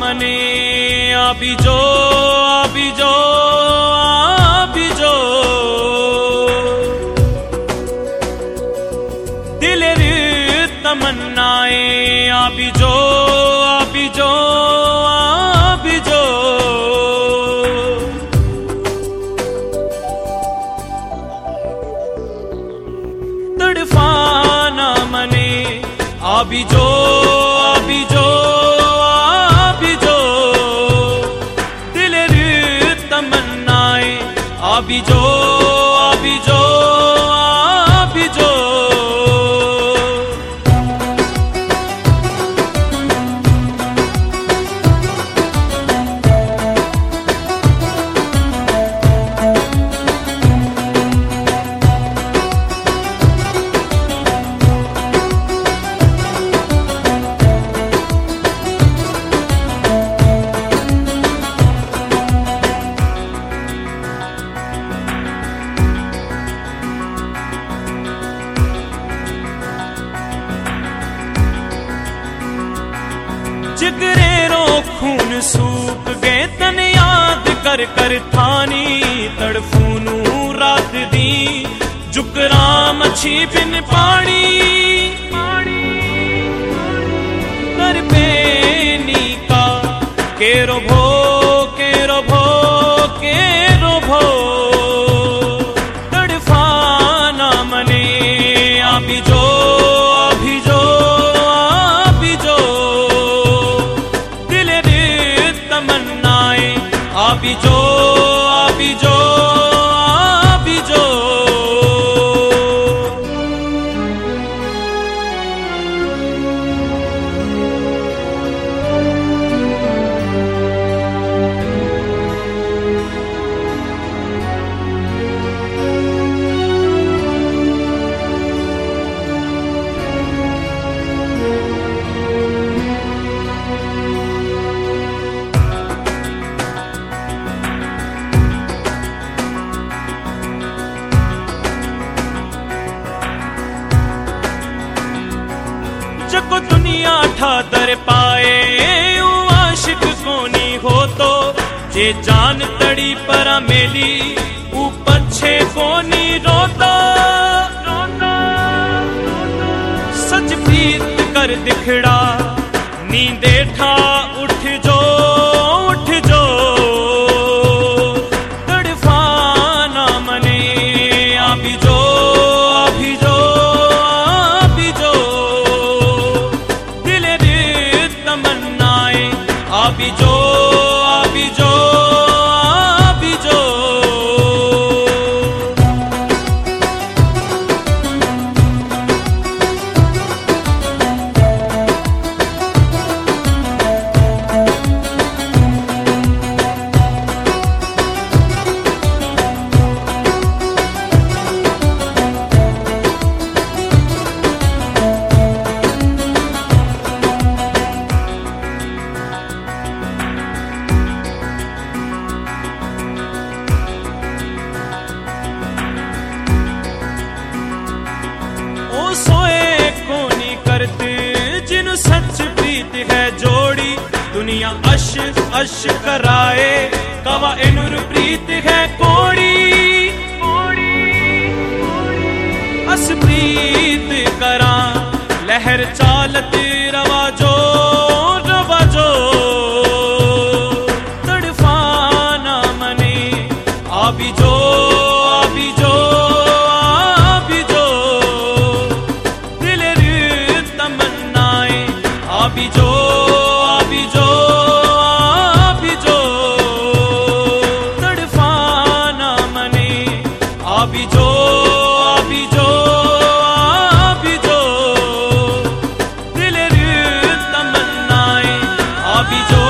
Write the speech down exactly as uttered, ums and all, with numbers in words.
मने अभी जो अभी जो अभी जो दिलेर तमन्नाए अभी जो अभी जो अभी जो तड़फाना मने अभी जो अभी जो अभी जो दिलेर तमन्नाए अभी जो अभी जो अभी जो जिगरेरो खून सूख गए तन याद कर कर थानी तड़फूनू रात दी जुकरा मछी बिन पानी कर पेनी का केरो भो केरो भो केरो भो तड़फाना मने अभी जो अभी जो अभी जो अभी जो अभी जो अभी जो जको दुनिया ठादर पाए ऊ आशिक कोनी हो तो जे जान तड़ी पर मेली ऊ पछे कोनी रोता सच प्रीत कर दिखड़ा नींदे ठा उठ जो उठ जो तड़फाना मने अभी जो अभी जो अभी जो अभी जो अभी जो अभी जो जिनु सच प्रीत है जोड़ी दुनिया अश अश कराए कवा इनुर प्रीत है कोड़ी अस प्रीत करा लहर चालत रवाजो रवाजो तड़फाना मने अभी जो अभी जो अभी जो अभी जो अभी जो अभी जो तड़फाना मने अभी जो अभी जो अभी जो दिलेर तमन्नाए अभी जो